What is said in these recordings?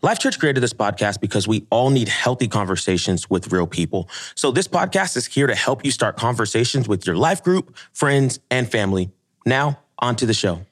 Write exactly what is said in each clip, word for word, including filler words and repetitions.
Life Church created this podcast because we all need healthy conversations with real people. So this podcast is here to help you start conversations with your life group, friends, and family. Now, on to the show.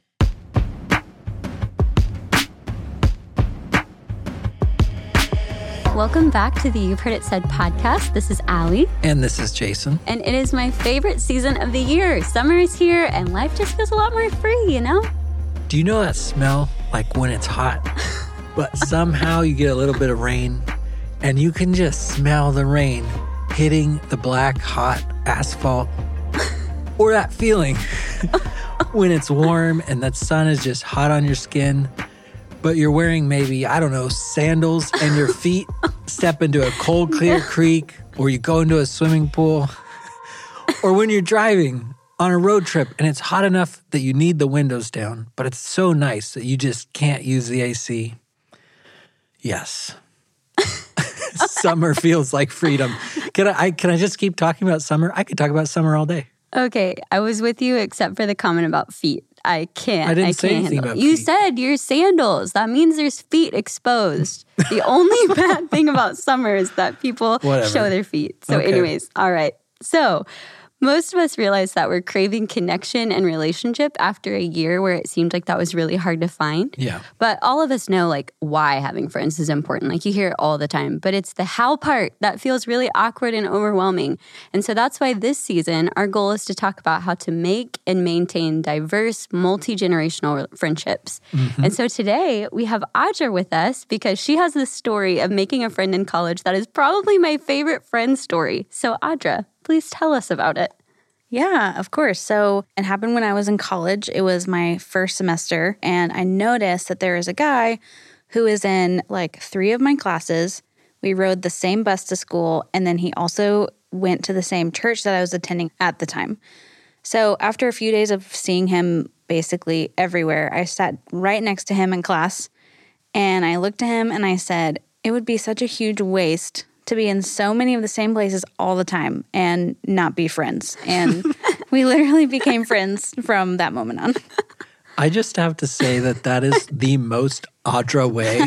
Welcome back to the You've Heard It Said podcast. This is Allie. And this is Jason. And it is my favorite season of the year. Summer is here and life just feels a lot more free, you know? Do you know that smell, like when it's hot, but somehow you get a little bit of rain and you can just smell the rain hitting the black, hot asphalt? Or that feeling when it's warm and that sun is just hot on your skin, but you're wearing maybe, I don't know, sandals and your feet step into a cold, clear creek, or you go into a swimming pool, or when you're driving on a road trip and it's hot enough that you need the windows down, but it's so nice that you just can't use the A C. Yes. Summer feels like freedom. Can I, I can I just keep talking about summer? I could talk about summer all day. Okay, I was with you except for the comment about feet. I can't. I didn't I say can't anything handle it. about You feet. said your sandals. That means there's feet exposed. The only bad thing about summer is that people Whatever. show their feet. So Okay. anyways, all right. So most of us realize that we're craving connection and relationship after a year where it seemed like that was really hard to find. Yeah. But all of us know like why having friends is important. Like you hear it all the time. But it's the how part that feels really awkward and overwhelming. And so that's why this season, our goal is to talk about how to make and maintain diverse, multi-generational friendships. Mm-hmm. And so today we have Audra with us because she has this story of making a friend in college that is probably my favorite friend story. So Audra, please tell us about it. Yeah, of course. So it happened when I was in college. It was my first semester, and I noticed that there is a guy who is in like three of my classes. We rode the same bus to school, and then he also went to the same church that I was attending at the time. So after a few days of seeing him basically everywhere, I sat right next to him in class, and I looked at him and I said, it would be such a huge waste to be in so many of the same places all the time and not be friends. And we literally became friends from that moment on. I just have to say that that is the most Audra way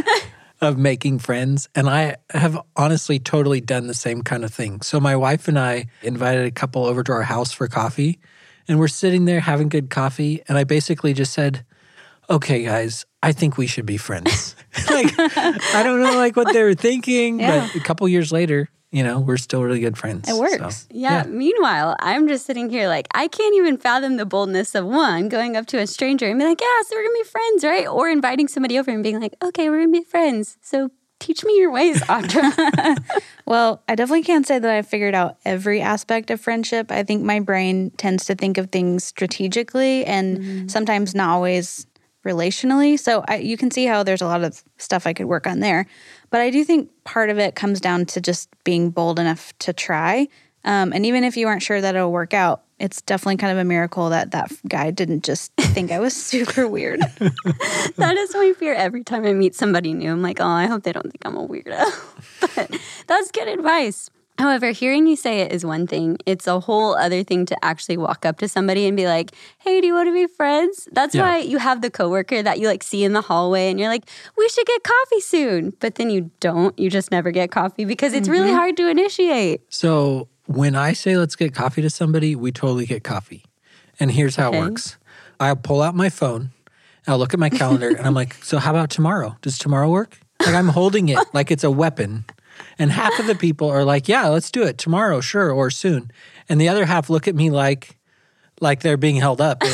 of making friends. And I have honestly totally done the same kind of thing. So my wife and I invited a couple over to our house for coffee, and we're sitting there having good coffee. And I basically just said, okay, guys, I think we should be friends. Like, I don't know like what they were thinking, Yeah. but a couple years later, you know, we're still really good friends. It works. So, Yeah, Meanwhile, I'm just sitting here like, I can't even fathom the boldness of one, going up to a stranger and be like, yeah, so we're going to be friends, right? Or inviting somebody over and being like, okay, we're going to be friends. So teach me your ways, Audra. Well, I definitely can't say that I've figured out every aspect of friendship. I think my brain tends to think of things strategically and mm-hmm. sometimes not always relationally. So I, you can see how there's a lot of stuff I could work on there. But I do think part of it comes down to just being bold enough to try. Um, and even if you aren't sure that it'll work out, it's definitely kind of a miracle that that guy didn't just think I was super weird. That is my fear every time I meet somebody new. I'm like, oh, I hope they don't think I'm a weirdo. But that's good advice. However, hearing you say it is one thing. It's a whole other thing to actually walk up to somebody and be like, hey, do you want to be friends? That's Yeah. why you have the coworker that you like see in the hallway and you're like, we should get coffee soon. But then you don't. You just never get coffee because it's mm-hmm. really hard to initiate. So when I say let's get coffee to somebody, we totally get coffee. And here's how Okay. it works. I'll pull out my phone, I'll look at my calendar, and I'm like, so how about tomorrow? Does tomorrow work? Like I'm holding it like it's a weapon. And half of the people are like, yeah, let's do it tomorrow, sure, or soon. And the other half look at me like like they're being held up.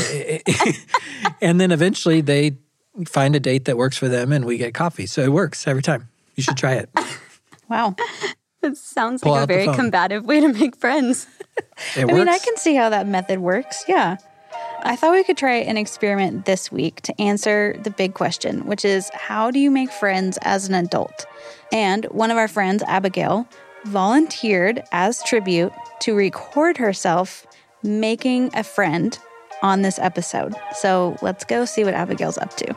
And then eventually they find a date that works for them and we get coffee. So it works every time. You should try it. Wow. It sounds Pull like a out the very phone. combative way to make friends. It I works. mean, I can see how that method works. Yeah. I thought we could try an experiment this week to answer the big question, which is how do you make friends as an adult? And one of our friends, Abigail, volunteered as tribute to record herself making a friend on this episode. So let's go see what Abigail's up to.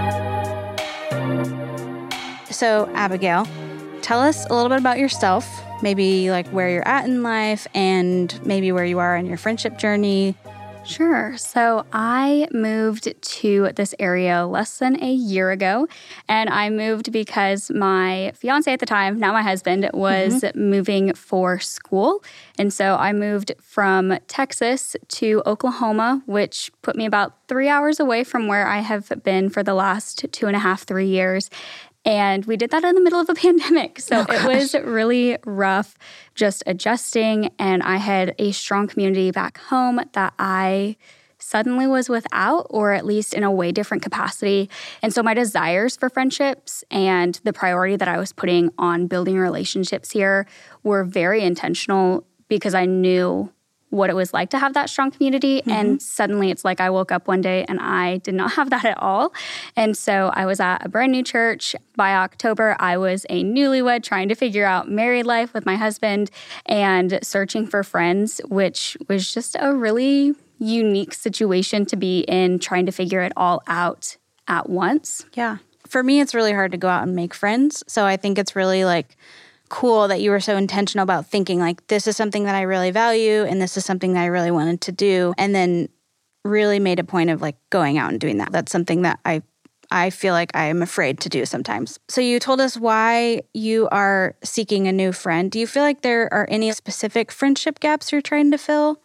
So, Abigail, tell us a little bit about yourself. maybe like where you're at in life and maybe where you are in your friendship journey? Sure. So I moved to this area less than a year ago, and I moved because my fiance at the time, now my husband, was mm-hmm. moving for school. And so I moved from Texas to Oklahoma, which put me about three hours away from where I have been for the last two and a half, three years. And we did that in the middle of a pandemic. So oh, it was really rough just adjusting. And I had a strong community back home that I suddenly was without, or at least in a way different capacity. And so my desires for friendships and the priority that I was putting on building relationships here were very intentional because I knew what it was like to have that strong community. Mm-hmm. And suddenly it's like I woke up one day and I did not have that at all. And so I was at a brand new church. By October, I was a newlywed trying to figure out married life with my husband and searching for friends, which was just a really unique situation to be in, trying to figure it all out at once. Yeah. For me, it's really hard to go out and make friends. So I think it's really like cool that you were so intentional about thinking like, this is something that I really value and this is something that I really wanted to do. And then really made a point of like going out and doing that. That's something that I I feel like I am afraid to do sometimes. So you told us why you are seeking a new friend. Do you feel like there are any specific friendship gaps you're trying to fill?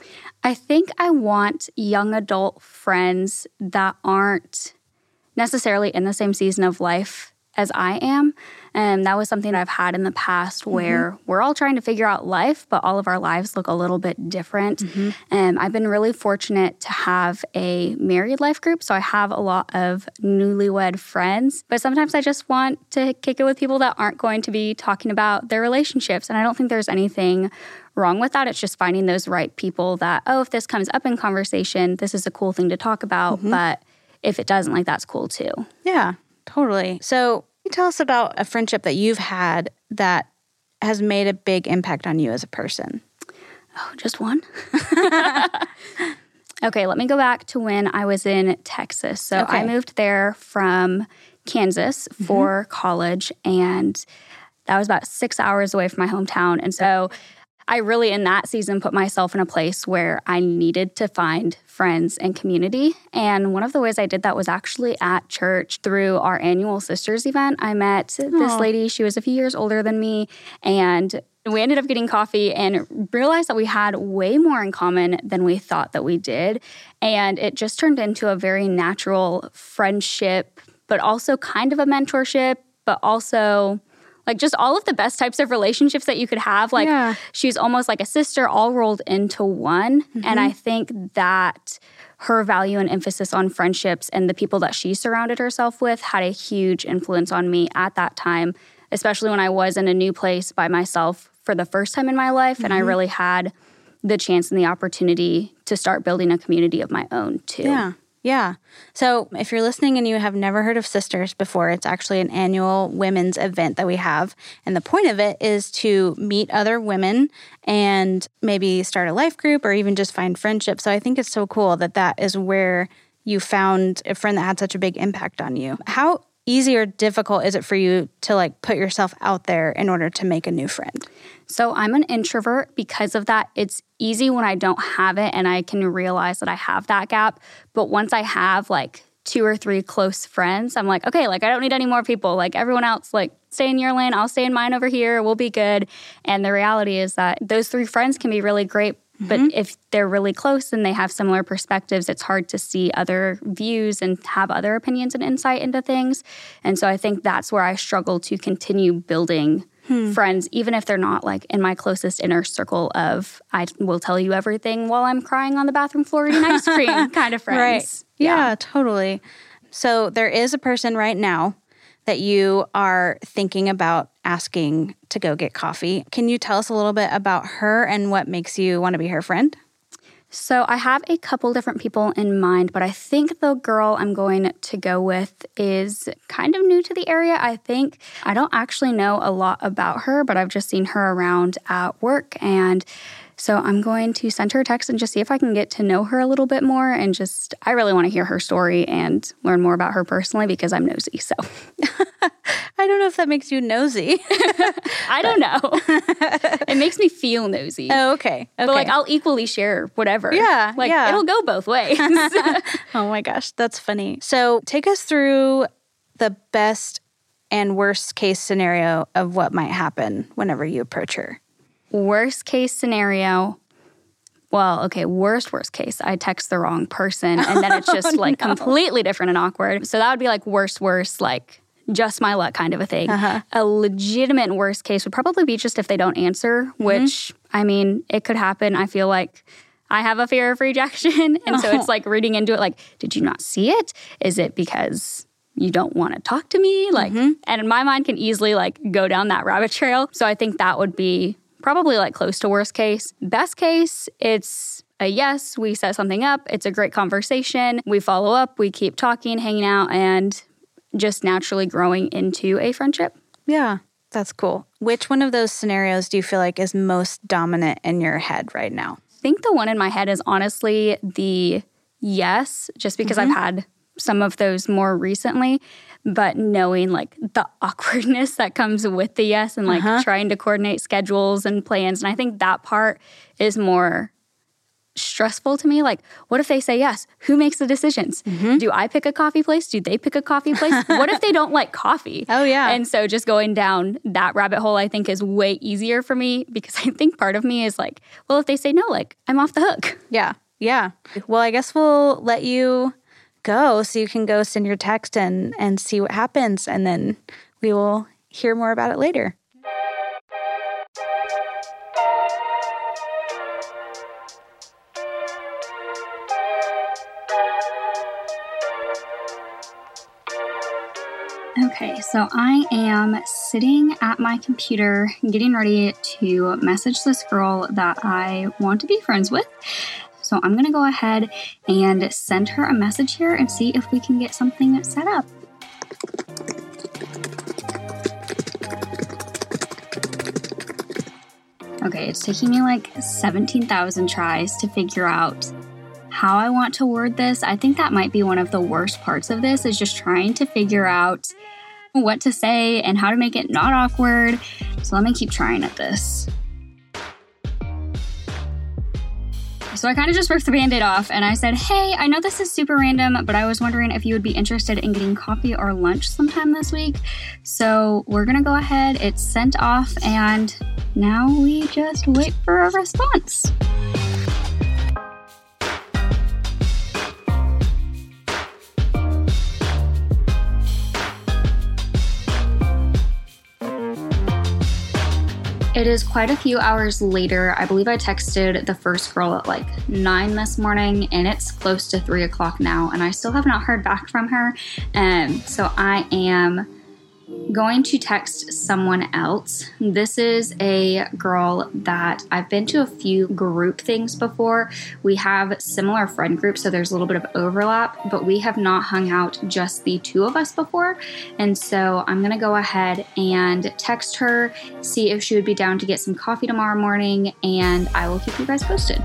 I think I want young adult friends that aren't necessarily in the same season of life as I am. And that was something that I've had in the past where mm-hmm. we're all trying to figure out life, but all of our lives look a little bit different. Mm-hmm. And I've been really fortunate to have a married life group. So I have a lot of newlywed friends, but sometimes I just want to kick it with people that aren't going to be talking about their relationships. And I don't think there's anything wrong with that. It's just finding those right people that, oh, if this comes up in conversation, this is a cool thing to talk about. Mm-hmm. But if it doesn't, like, that's cool too. Yeah. Totally. So tell us about a friendship that you've had that has made a big impact on you as a person. Oh, just one? Okay, let me go back to when I was in Texas. So okay. I moved there from Kansas for mm-hmm. college, and that was about six hours away from my hometown. And so I really, in that season, put myself in a place where I needed to find friends and community. And one of the ways I did that was actually at church through our annual sisters event. I met Aww. this lady. She was a few years older than me. And we ended up getting coffee and realized that we had way more in common than we thought that we did. And it just turned into a very natural friendship, but also kind of a mentorship, but also like just all of the best types of relationships that you could have. Like yeah. she's almost like a sister all rolled into one. Mm-hmm. And I think that her value and emphasis on friendships and the people that she surrounded herself with had a huge influence on me at that time, especially when I was in a new place by myself for the first time in my life. Mm-hmm. And I really had the chance and the opportunity to start building a community of my own too. Yeah. Yeah. So if you're listening and you have never heard of Sisters before, it's actually an annual women's event that we have. And the point of it is to meet other women and maybe start a life group or even just find friendship. So I think it's so cool that that is where you found a friend that had such a big impact on you. How easy or difficult is it for you to like put yourself out there in order to make a new friend? So I'm an introvert. Because of that, it's easy when I don't have it and I can realize that I have that gap. But once I have like two or three close friends, I'm like, okay, like I don't need any more people. Like everyone else, like stay in your lane. I'll stay in mine over here. We'll be good. And the reality is that those three friends can be really great. Mm-hmm. But if they're really close and they have similar perspectives, it's hard to see other views and have other opinions and insight into things. And so I think that's where I struggle to continue building Hmm. friends, even if they're not like in my closest inner circle of I will tell you everything while I'm crying on the bathroom floor eating ice cream kind of friends. Right. Yeah, yeah, totally. So there is a person right now that you are thinking about asking to go get coffee. Can you tell us a little bit about her and what makes you want to be her friend? So I have a couple different people in mind, but I think the girl I'm going to go with is kind of new to the area, I think. I don't actually know a lot about her, but I've just seen her around at work. And so I'm going to send her a text and just see if I can get to know her a little bit more. And just, I really want to hear her story and learn more about her personally because I'm nosy. So I don't know if that makes you nosy. I don't know. It makes me feel nosy. Oh, okay. okay. But like I'll equally share whatever. Yeah. Like yeah. it'll go both ways. Oh my gosh, that's funny. So take us through the best and worst case scenario of what might happen whenever you approach her. Worst case scenario. Well, okay, worst, worst case. I text the wrong person and then it's just oh, like no. completely different and awkward. So that would be like worst, worst, like just my luck kind of a thing. Uh-huh. A legitimate worst case would probably be just if they don't answer, mm-hmm. which, I mean, it could happen. I feel like I have a fear of rejection. And so it's like reading into it like, did you not see it? Is it because you don't want to talk to me? Like, mm-hmm. and my mind can easily like go down that rabbit trail. So I think that would be probably like close to worst case. Best case, it's a yes, we set something up. It's a great conversation. We follow up, we keep talking, hanging out, and just naturally growing into a friendship. Yeah, that's cool. Which one of those scenarios do you feel like is most dominant in your head right now? I think the one in my head is honestly the yes, just because mm-hmm. I've had some of those more recently, but knowing like the awkwardness that comes with the yes and like uh-huh. trying to coordinate schedules and plans. And I think that part is more stressful to me. Like, what if they say yes? Who makes the decisions? Mm-hmm. Do I pick a coffee place? Do they pick a coffee place? What if they don't like coffee? Oh, yeah. And so just going down that rabbit hole, I think is way easier for me because I think part of me is like, well, if they say no, like I'm off the hook. Yeah. Yeah. Well, I guess we'll let you go so you can go send your text and, and see what happens. And then we will hear more about it later. Okay, so I am sitting at my computer getting ready to message this girl that I want to be friends with. So I'm going to go ahead and send her a message here and see if we can get something set up. Okay, it's taking me like seventeen thousand tries to figure out how I want to word this. I think that might be one of the worst parts of this is just trying to figure out what to say and how to make it not awkward. So let me keep trying at this. So I kind of just ripped the Band-Aid off and I said, hey, I know this is super random, but I was wondering if you would be interested in getting coffee or lunch sometime this week. So we're going to go ahead. It's sent off and now we just wait for a response. It is quite a few hours later. I believe I texted the first girl at like nine this morning and it's close to three o'clock now and I still have not heard back from her. Um, so I am going to text someone else. This is a girl that I've been to a few group things before. We have similar friend groups, so there's a little bit of overlap, but we have not hung out just the two of us before. And so I'm going to go ahead and text her, see if she would be down to get some coffee tomorrow morning, and I will keep you guys posted.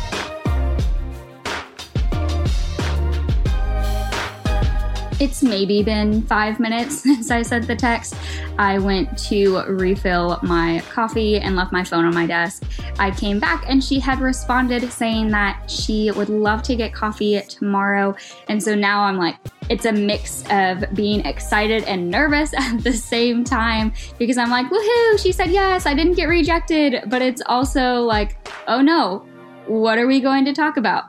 It's maybe been five minutes since I sent the text. I went to refill my coffee and left my phone on my desk. I came back and she had responded saying that she would love to get coffee tomorrow. And so now I'm like, it's a mix of being excited and nervous at the same time because I'm like, woohoo, she said yes, I didn't get rejected. But it's also like, oh no, what are we going to talk about?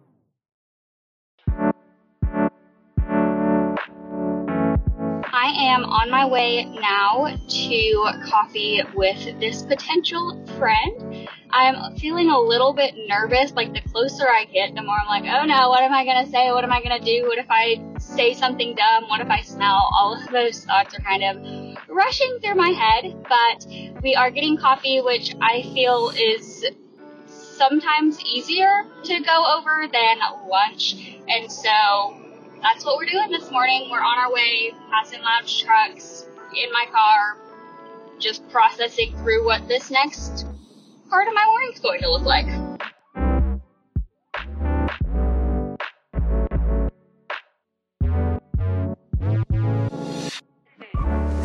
I am on my way now to coffee with this potential friend. I'm feeling a little bit nervous. Like the closer I get, the more I'm like, oh no, what am I going to say? What am I going to do? What if I say something dumb? What if I smell? All of those thoughts are kind of rushing through my head. But we are getting coffee, which I feel is sometimes easier to go over than lunch. And so that's what we're doing this morning. We're on our way, passing lounge trucks, in my car, just processing through what this next part of my morning is going to look like.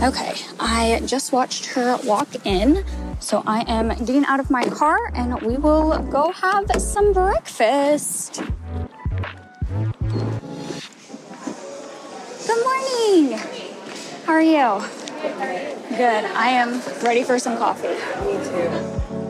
Okay, I just watched her walk in, so I am getting out of my car and we will go have some breakfast. Good morning. How are you? Good. I am ready for some coffee. Me too.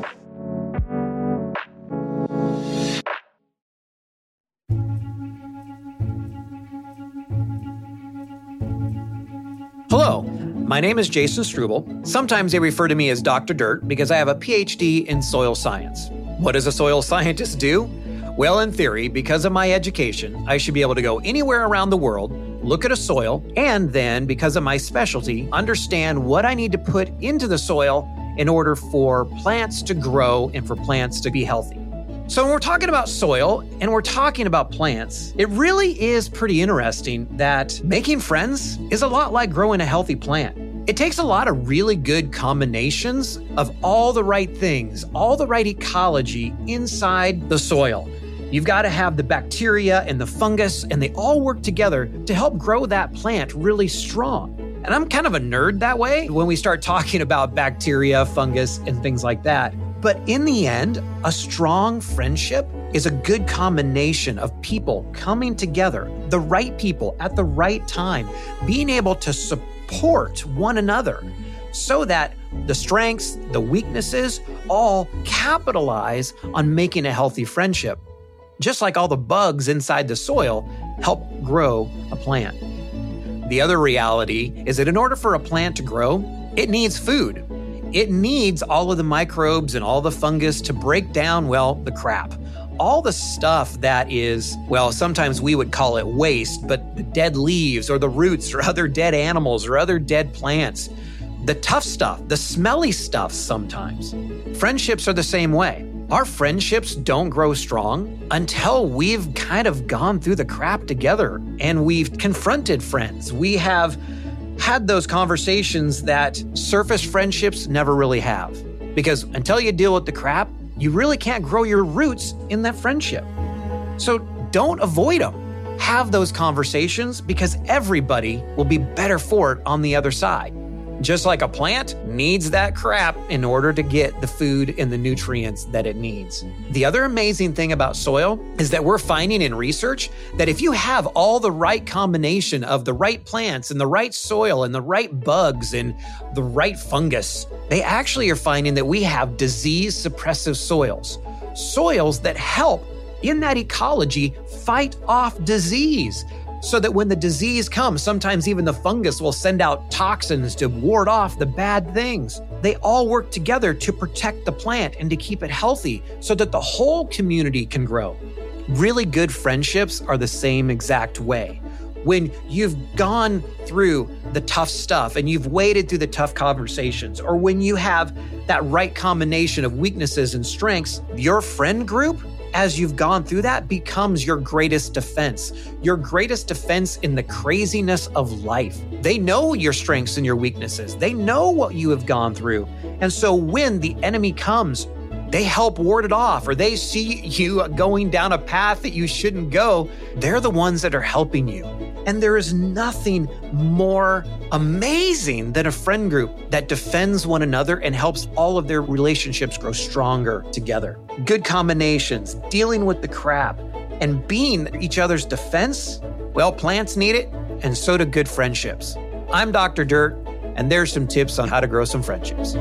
Hello, my name is Jason Struble. Sometimes they refer to me as Doctor Dirt because I have a P H D in soil science. What does a soil scientist do? Well, in theory, because of my education, I should be able to go anywhere around the world, look at a soil, and then, because of my specialty, understand what I need to put into the soil in order for plants to grow and for plants to be healthy. So when we're talking about soil and we're talking about plants, it really is pretty interesting that making friends is a lot like growing a healthy plant. It takes a lot of really good combinations of all the right things, all the right ecology inside the soil. You've got to have the bacteria and the fungus, and they all work together to help grow that plant really strong. And I'm kind of a nerd that way when we start talking about bacteria, fungus, and things like that. But in the end, a strong friendship is a good combination of people coming together, the right people at the right time, being able to support one another so that the strengths, the weaknesses, all capitalize on making a healthy friendship. Just like all the bugs inside the soil help grow a plant. The other reality is that in order for a plant to grow, it needs food. It needs all of the microbes and all the fungus to break down, well, the crap. All the stuff that is, well, sometimes we would call it waste, but the dead leaves or the roots or other dead animals or other dead plants. The tough stuff, the smelly stuff sometimes. Friendships are the same way. Our friendships don't grow strong until we've kind of gone through the crap together and we've confronted friends. We have had those conversations that surface friendships never really have. Because until you deal with the crap, you really can't grow your roots in that friendship. So don't avoid them. Have those conversations because everybody will be better for it on the other side. Just like a plant needs that crap in order to get the food and the nutrients that it needs. The other amazing thing about soil is that we're finding in research that if you have all the right combination of the right plants and the right soil and the right bugs and the right fungus, they actually are finding that we have disease suppressive soils. Soils that help in that ecology fight off disease. So that when the disease comes, sometimes even the fungus will send out toxins to ward off the bad things. They all work together to protect the plant and to keep it healthy so that the whole community can grow. Really good friendships are the same exact way. When you've gone through the tough stuff and you've waded through the tough conversations, or when you have that right combination of weaknesses and strengths, your friend group, as you've gone through that, becomes your greatest defense. Your greatest defense in the craziness of life. They know your strengths and your weaknesses. They know what you have gone through. And so when the enemy comes, they help ward it off, or they see you going down a path that you shouldn't go. They're the ones that are helping you. And there is nothing more amazing than a friend group that defends one another and helps all of their relationships grow stronger together. Good combinations, dealing with the crap, and being each other's defense. Well, plants need it, and so do good friendships. I'm Doctor Dirt, and there's some tips on how to grow some friendships.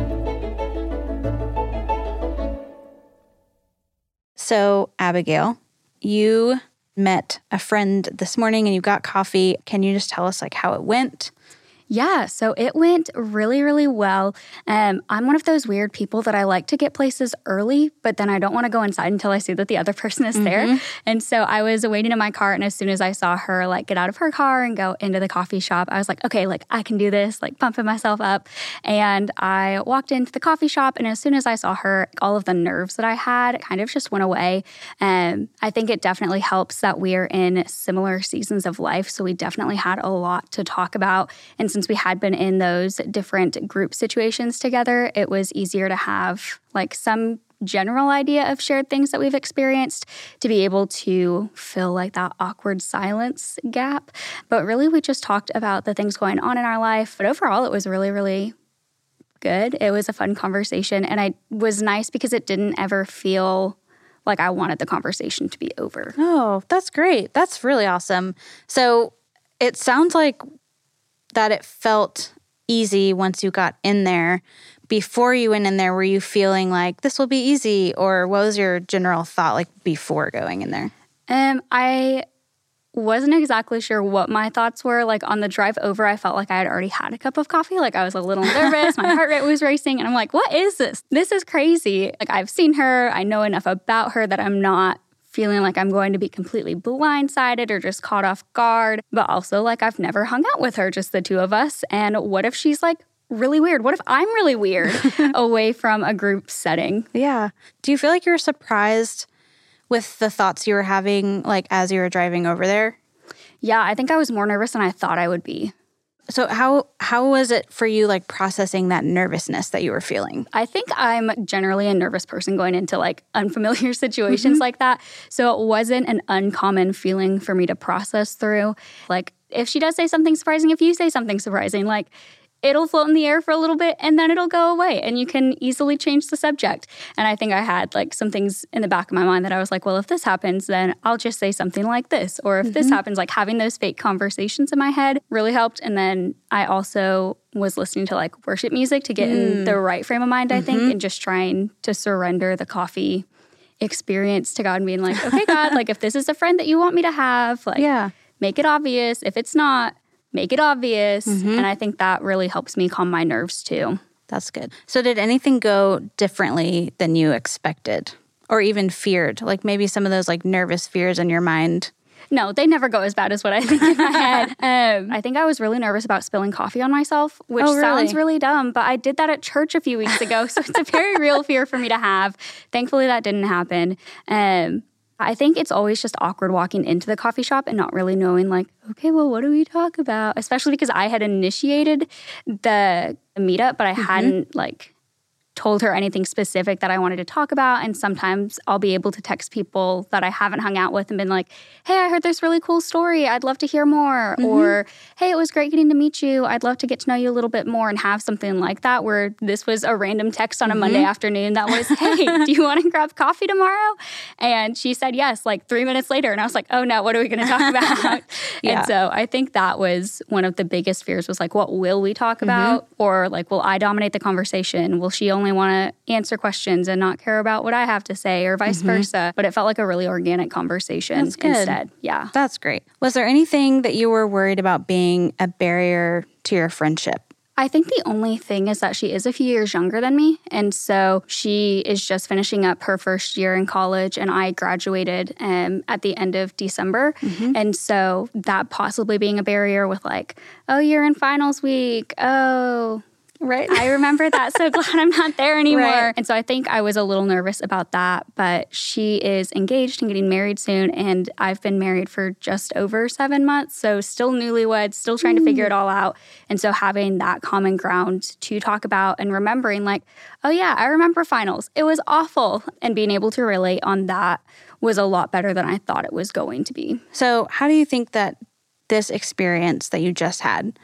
So, Abigail, you met a friend this morning and you got coffee. Can you just tell us like how it went? Yeah, so it went really, really well. Um, I'm one of those weird people that I like to get places early, but then I don't want to go inside until I see that the other person is mm-hmm. there. And so I was waiting in my car, and as soon as I saw her like get out of her car and go into the coffee shop, I was like, okay, like I can do this, like pumping myself up. And I walked into the coffee shop, and as soon as I saw her, all of the nerves that I had kind of just went away. Um, I think it definitely helps that we're in similar seasons of life, so we definitely had a lot to talk about and some since we had been in those different group situations together, it was easier to have like some general idea of shared things that we've experienced to be able to fill like that awkward silence gap. But really, we just talked about the things going on in our life. But overall, it was really, really good. It was a fun conversation. And I was nice because it didn't ever feel like I wanted the conversation to be over. Oh, that's great. That's really awesome. So it sounds like that it felt easy once you got in there. Before you went in there, were you feeling like this will be easy? Or what was your general thought like before going in there? Um, I wasn't exactly sure what my thoughts were. Like on the drive over, I felt like I had already had a cup of coffee. Like I was a little nervous. My heart rate was racing. And I'm like, what is this? This is crazy. Like I've seen her. I know enough about her that I'm not feeling like I'm going to be completely blindsided or just caught off guard. But also like I've never hung out with her, just the two of us. And what if she's like really weird? What if I'm really weird away from a group setting? Yeah. Do you feel like you were surprised with the thoughts you were having, like, as you were driving over there? Yeah, I think I was more nervous than I thought I would be. So how how was it for you, like, processing that nervousness that you were feeling? I think I'm generally a nervous person going into, like, unfamiliar situations mm-hmm. like that. So it wasn't an uncommon feeling for me to process through. Like, if she does say something surprising, if you say something surprising, like, it'll float in the air for a little bit and then it'll go away and you can easily change the subject. And I think I had like some things in the back of my mind that I was like, well, if this happens, then I'll just say something like this. Or if mm-hmm. this happens, like having those fake conversations in my head really helped. And then I also was listening to like worship music to get mm. in the right frame of mind, I mm-hmm. think, and just trying to surrender the coffee experience to God and being like, okay, God, like if this is a friend that you want me to have, like yeah. make it obvious. If it's not, make it obvious. Mm-hmm. And I think that really helps me calm my nerves too. That's good. So did anything go differently than you expected or even feared? Like maybe some of those like nervous fears in your mind? No, they never go as bad as what I think in my head. Um, I think I was really nervous about spilling coffee on myself, which oh, really? sounds really dumb, but I did that at church a few weeks ago. So it's a very real fear for me to have. Thankfully, that didn't happen. Um, I think it's always just awkward walking into the coffee shop and not really knowing like, okay, well, what do we talk about? Especially because I had initiated the meetup, but I mm-hmm. hadn't like told her anything specific that I wanted to talk about. And sometimes I'll be able to text people that I haven't hung out with and been like, hey, I heard this really cool story. I'd love to hear more. Mm-hmm. Or, hey, it was great getting to meet you. I'd love to get to know you a little bit more, and have something like that where this was a random text on a mm-hmm. Monday afternoon that was, hey, do you want to grab coffee tomorrow? And she said yes, like three minutes later. And I was like, oh no, what are we going to talk about? yeah. And so I think that was one of the biggest fears, was like, what will we talk mm-hmm. about? Or like, will I dominate the conversation? Will she only want to answer questions and not care about what I have to say, or vice mm-hmm. versa? But it felt like a really organic conversation instead. Yeah. That's great. Was there anything that you were worried about being a barrier to your friendship? I think the only thing is that she is a few years younger than me. And so she is just finishing up her first year in college, and I graduated um, at the end of December. Mm-hmm. And so that possibly being a barrier with like, oh, you're in finals week. Oh, right. I remember that. So glad I'm not there anymore. Right. And so I think I was a little nervous about that. But she is engaged and getting married soon. And I've been married for just over seven months. So still newlyweds, still trying mm. to figure it all out. And so having that common ground to talk about and remembering like, oh yeah, I remember finals. It was awful. And being able to relate on that was a lot better than I thought it was going to be. So how do you think that this experience that you just had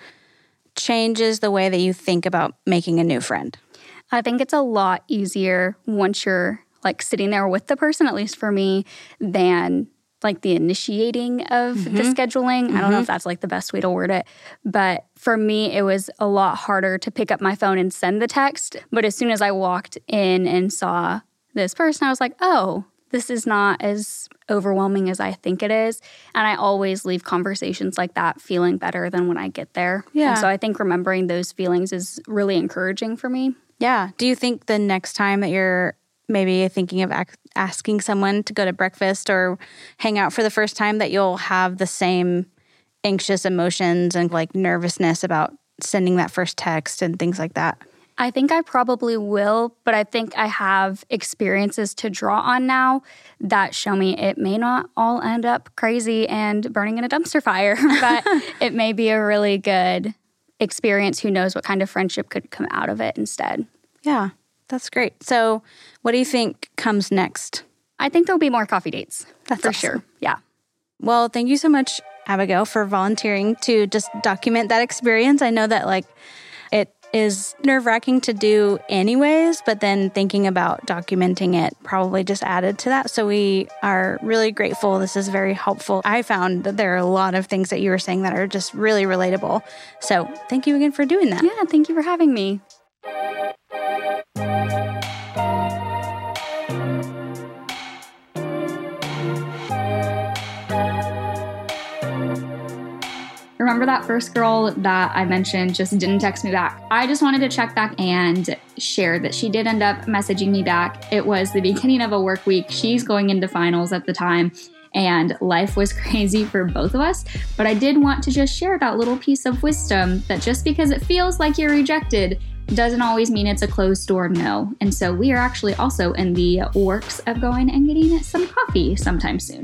changes the way that you think about making a new friend? I think it's a lot easier once you're like sitting there with the person, at least for me, than like the initiating of mm-hmm. the scheduling. Mm-hmm. I don't know if that's like the best way to word it. But for me, it was a lot harder to pick up my phone and send the text. But as soon as I walked in and saw this person, I was like, oh, this is not as overwhelming as I think it is. And I always leave conversations like that feeling better than when I get there. Yeah. And so I think remembering those feelings is really encouraging for me. Yeah. Do you think the next time that you're maybe thinking of ac- asking someone to go to breakfast or hang out for the first time, that you'll have the same anxious emotions and like nervousness about sending that first text and things like that? I think I probably will, but I think I have experiences to draw on now that show me it may not all end up crazy and burning in a dumpster fire, but it may be a really good experience, who knows what kind of friendship could come out of it instead. Yeah, that's great. So what do you think comes next? I think there'll be more coffee dates. That's for awesome. sure. Yeah. Well, thank you so much, Abigail, for volunteering to just document that experience. I know that like it is nerve-wracking to do anyways, but then thinking about documenting it probably just added to that. So we are really grateful. This is very helpful. I found that there are a lot of things that you were saying that are just really relatable. So thank you again for doing that. Yeah, thank you for having me. Remember that first girl that I mentioned just didn't text me back? I just wanted to check back and share that she did end up messaging me back. It was the beginning of a work week. She's going into finals at the time, and life was crazy for both of us. But I did want to just share that little piece of wisdom that just because it feels like you're rejected doesn't always mean it's a closed door no. And so we are actually also in the works of going and getting some coffee sometime soon.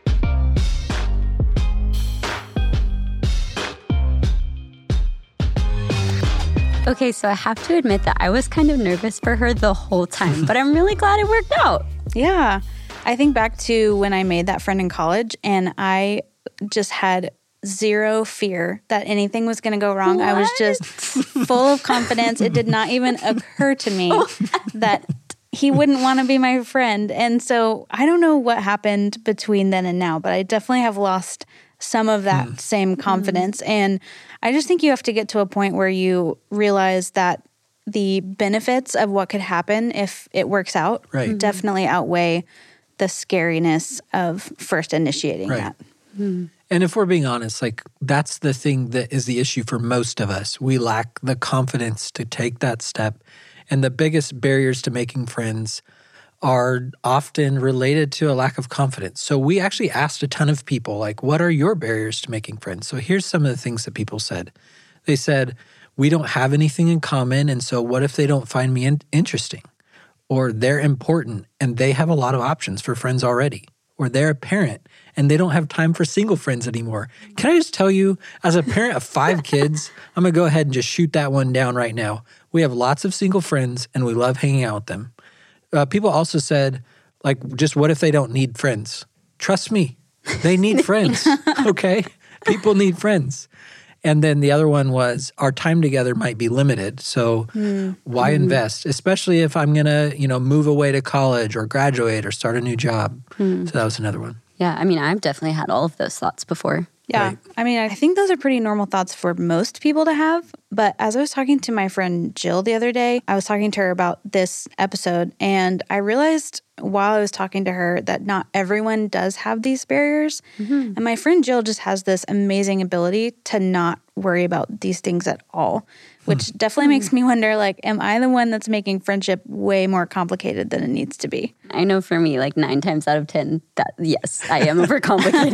Okay, so I have to admit that I was kind of nervous for her the whole time, but I'm really glad it worked out. Yeah. I think back to when I made that friend in college, and I just had zero fear that anything was going to go wrong. What? I was just full of confidence. It did not even occur to me that he wouldn't want to be my friend. And so I don't know what happened between then and now, but I definitely have lost some of that mm. same confidence. Mm. And I just think you have to get to a point where you realize that the benefits of what could happen if it works out right. definitely outweigh the scariness of first initiating right. that. Mm. And if we're being honest, like that's the thing that is the issue for most of us. We lack the confidence to take that step. And the biggest barriers to making friends are often related to a lack of confidence. So we actually asked a ton of people, like, what are your barriers to making friends? So here's some of the things that people said. They said, we don't have anything in common, and so what if they don't find me in- interesting? Or they're important, and they have a lot of options for friends already. Or they're a parent, and they don't have time for single friends anymore. Can I just tell you, as a parent of five kids, I'm going to go ahead and just shoot that one down right now. We have lots of single friends, and we love hanging out with them. Uh, people also said, like, just what if they don't need friends? Trust me, they need friends, okay? People need friends. And then the other one was our time together might be limited. So mm. why mm. invest? Especially if I'm going to, you know, move away to college or graduate or start a new job. Mm. So that was another one. Yeah, I mean, I've definitely had all of those thoughts before. Yeah. Right. I mean, I think those are pretty normal thoughts for most people to have. But as I was talking to my friend Jill the other day, I was talking to her about this episode, and I realized while I was talking to her that not everyone does have these barriers. Mm-hmm. And my friend Jill just has this amazing ability to not worry about these things at all, which hmm. definitely makes me wonder, like, am I the one that's making friendship way more complicated than it needs to be? I know for me, like nine times out of ten, that yes, I am overcomplicating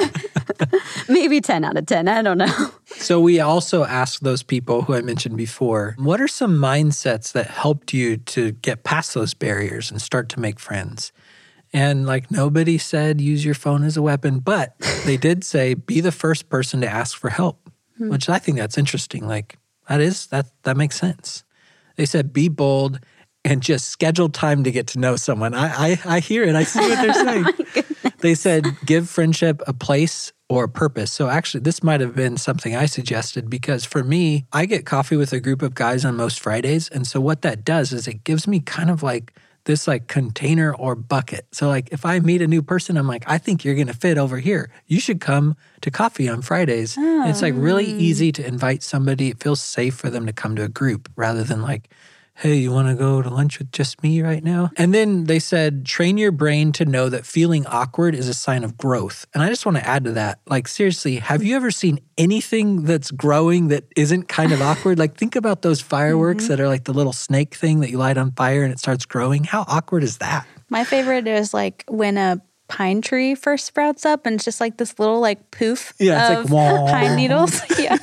it. Maybe ten out of ten, I don't know. So we also asked those people who I mentioned before, what are some mindsets that helped you to get past those barriers and start to make friends? And like nobody said use your phone as a weapon, but they did say be the first person to ask for help, hmm. which I think that's interesting. Like that is, that that makes sense. They said be bold and just schedule time to get to know someone. I I, I hear it. I see what they're saying. Oh, they said give friendship a place or a purpose. So actually, this might have been something I suggested because for me, I get coffee with a group of guys on most Fridays. And so what that does is it gives me kind of like this like container or bucket. So like if I meet a new person, I'm like, I think you're going to fit over here. You should come to coffee on Fridays. Oh. And it's like really easy to invite somebody. It feels safe for them to come to a group rather than like, hey, you want to go to lunch with just me right now? And then they said, train your brain to know that feeling awkward is a sign of growth. And I just want to add to that, like seriously, have you ever seen anything that's growing that isn't kind of awkward? Like think about those fireworks mm-hmm. that are like the little snake thing that you light on fire and it starts growing. How awkward is that? My favorite is like when a pine tree first sprouts up and it's just like this little like poof yeah, of it's like, pine needles. Yeah.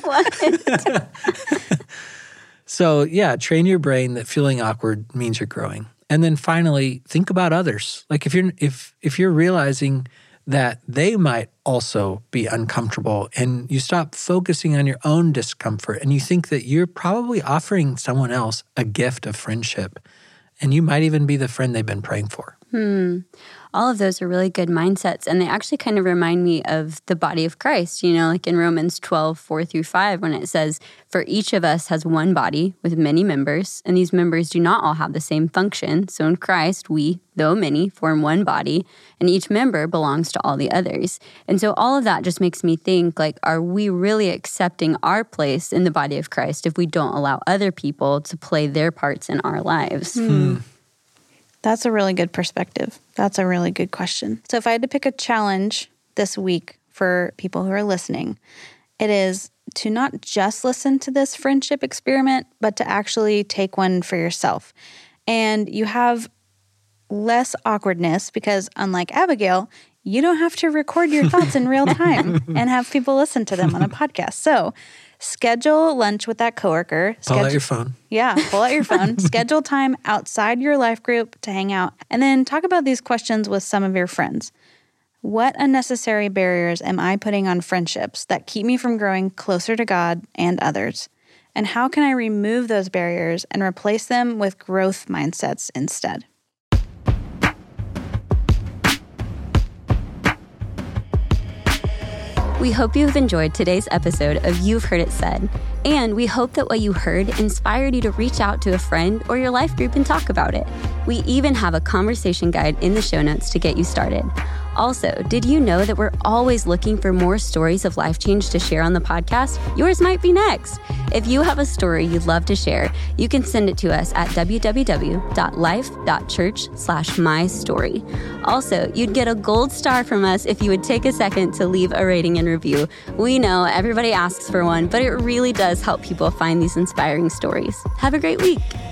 So yeah, train your brain that feeling awkward means you're growing. And then finally, think about others. Like if you're if if you're realizing that they might also be uncomfortable, and you stop focusing on your own discomfort and you think that you're probably offering someone else a gift of friendship, and you might even be the friend they've been praying for. Hmm. All of those are really good mindsets, and they actually kind of remind me of the body of Christ, you know, like in Romans twelve, four through five, when it says, "For each of us has one body with many members, and these members do not all have the same function. So in Christ, we, though many, form one body, and each member belongs to all the others." And so all of that just makes me think, like, are we really accepting our place in the body of Christ if we don't allow other people to play their parts in our lives? Hmm. That's a really good perspective. That's a really good question. So if I had to pick a challenge this week for people who are listening, it is to not just listen to this friendship experiment, but to actually take one for yourself. And you have less awkwardness because, unlike Abigail, you don't have to record your thoughts in real time and have people listen to them on a podcast. So schedule lunch with that coworker. Pull Schedule, out your phone. Yeah, pull out your phone. Schedule time outside your life group to hang out. And then talk about these questions with some of your friends. What unnecessary barriers am I putting on friendships that keep me from growing closer to God and others? And how can I remove those barriers and replace them with growth mindsets instead? We hope you've enjoyed today's episode of You've Heard It Said, and we hope that what you heard inspired you to reach out to a friend or your life group and talk about it. We even have a conversation guide in the show notes to get you started. Also, did you know that we're always looking for more stories of life change to share on the podcast? Yours might be next. If you have a story you'd love to share, you can send it to us at www.life.church slash my story. Also, you'd get a gold star from us if you would take a second to leave a rating and review. We know everybody asks for one, but it really does help people find these inspiring stories. Have a great week.